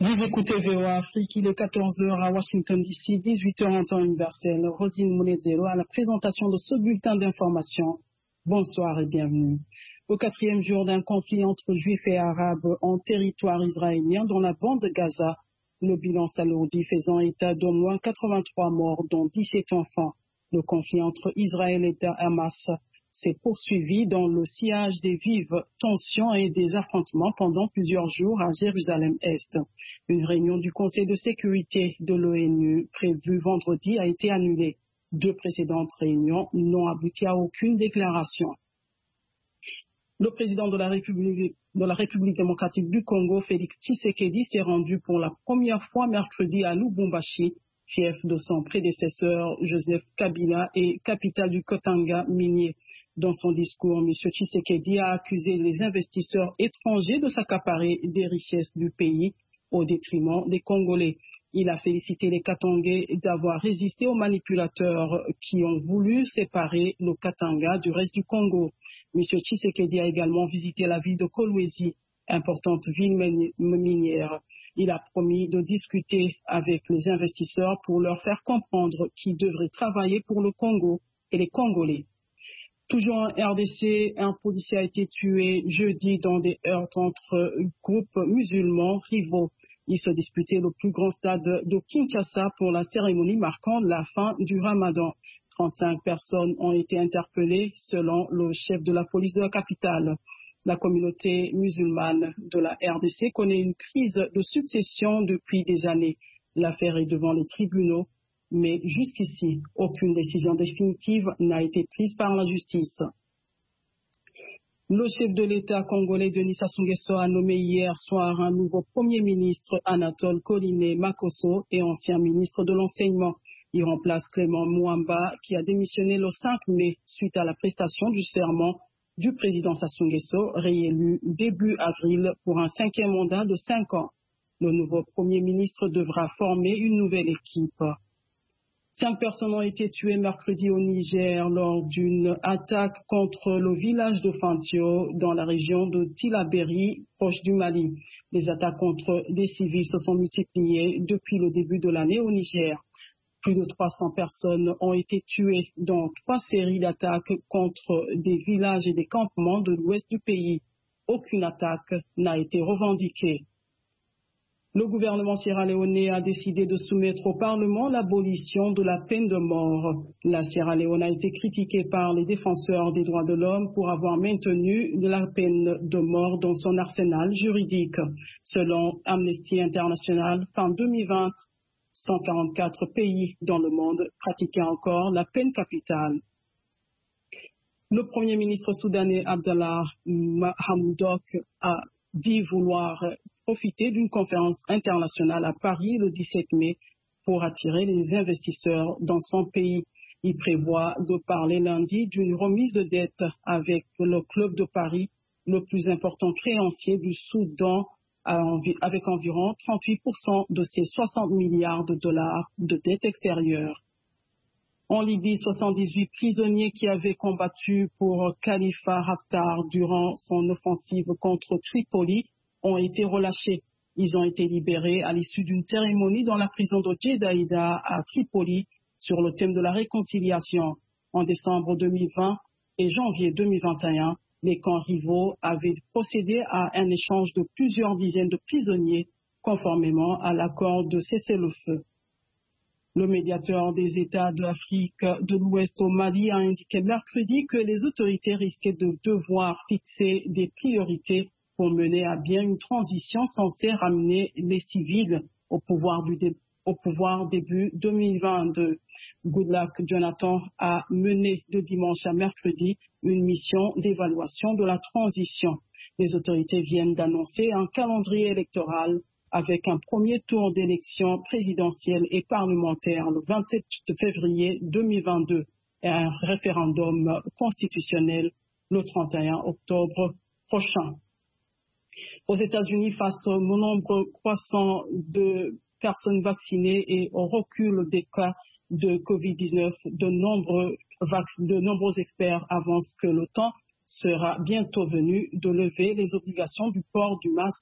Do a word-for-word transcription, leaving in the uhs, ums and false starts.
Vous écoutez V O A Afrique, il est quatorze heures à Washington D C, dix-huit heures en temps universel. Rosine Mounezero à la présentation de ce bulletin d'information. Bonsoir et bienvenue. Au quatrième jour d'un conflit entre juifs et arabes en territoire israélien dans la bande de Gaza, le bilan s'alourdit faisant état d'au moins quatre-vingt-trois morts dont dix-sept enfants. Le conflit entre Israël et Hamas s'est poursuivi dans le sillage des vives tensions et des affrontements pendant plusieurs jours à Jérusalem-Est. Une réunion du Conseil de sécurité de l'ONU prévue vendredi a été annulée. Deux précédentes réunions n'ont abouti à aucune déclaration. Le président de la République, de la République démocratique du Congo, Félix Tshisekedi, s'est rendu pour la première fois mercredi à Lubumbashi, fief de son prédécesseur Joseph Kabila et capitale du Katanga minier. Dans son discours, M. Tshisekedi a accusé les investisseurs étrangers de s'accaparer des richesses du pays au détriment des Congolais. Il a félicité les Katangais d'avoir résisté aux manipulateurs qui ont voulu séparer le Katanga du reste du Congo. M. Tshisekedi a également visité la ville de Kolwezi, importante ville minière. Il a promis de discuter avec les investisseurs pour leur faire comprendre qu'ils devraient travailler pour le Congo et les Congolais. Toujours en R D C, un policier a été tué jeudi dans des heurts entre groupes musulmans rivaux. Ils se disputaient le plus grand stade de Kinshasa pour la cérémonie marquant la fin du Ramadan. trente-cinq personnes ont été interpellées selon le chef de la police de la capitale. La communauté musulmane de la R D C connaît une crise de succession depuis des années. L'affaire est devant les tribunaux, mais jusqu'ici, aucune décision définitive n'a été prise par la justice. Le chef de l'État congolais Denis Sassou Nguesso a nommé hier soir un nouveau Premier ministre, Anatole Koliné Makosso, et ancien ministre de l'Enseignement. Il remplace Clément Mouamba, qui a démissionné le cinq mai suite à la prestation du serment du président Sassou Nguesso, réélu début avril pour un cinquième mandat de cinq ans. Le nouveau Premier ministre devra former une nouvelle équipe. Cinq personnes ont été tuées mercredi au Niger lors d'une attaque contre le village de Fantio dans la région de Tillabéri, proche du Mali. Les attaques contre des civils se sont multipliées depuis le début de l'année au Niger. Plus de trois cents personnes ont été tuées dans trois séries d'attaques contre des villages et des campements de l'ouest du pays. Aucune attaque n'a été revendiquée. Le gouvernement sierra-léonais a décidé de soumettre au Parlement l'abolition de la peine de mort. La Sierra Leone a été critiquée par les défenseurs des droits de l'homme pour avoir maintenu la peine de mort dans son arsenal juridique. Selon Amnesty International, fin deux mille vingt, cent quarante-quatre pays dans le monde pratiquaient encore la peine capitale. Le Premier ministre soudanais Abdallah Hamdok a dit vouloir profiter d'une conférence internationale à Paris le dix-sept mai pour attirer les investisseurs dans son pays. Il prévoit de parler lundi d'une remise de dette avec le Club de Paris, le plus important créancier du Soudan, avec environ trente-huit pour cent de ses soixante milliards de dollars de dette extérieure. En Libye, soixante-dix-huit prisonniers qui avaient combattu pour Khalifa Haftar durant son offensive contre Tripoli ont été relâchés. Ils ont été libérés à l'issue d'une cérémonie dans la prison de Djeddah à Tripoli sur le thème de la réconciliation. En décembre deux mille vingt et janvier deux mille vingt et un, les camps rivaux avaient procédé à un échange de plusieurs dizaines de prisonniers conformément à l'accord de cessez-le-feu. Le médiateur des États de l'Afrique de l'Ouest au Mali a indiqué mercredi que les autorités risquaient de devoir fixer des priorités pour mener à bien une transition censée ramener les civils au pouvoir, du dé, au pouvoir début deux mille vingt-deux. Goodluck Jonathan a mené de dimanche à mercredi une mission d'évaluation de la transition. Les autorités viennent d'annoncer un calendrier électoral avec un premier tour d'élection présidentielle et parlementaire le vingt-sept février deux mille vingt-deux et un référendum constitutionnel le trente et un octobre prochain. Aux États-Unis, face au nombre croissant de personnes vaccinées et au recul des cas de covid dix-neuf, de nombreux, de nombreux experts avancent que le temps sera bientôt venu de lever les obligations du port du masque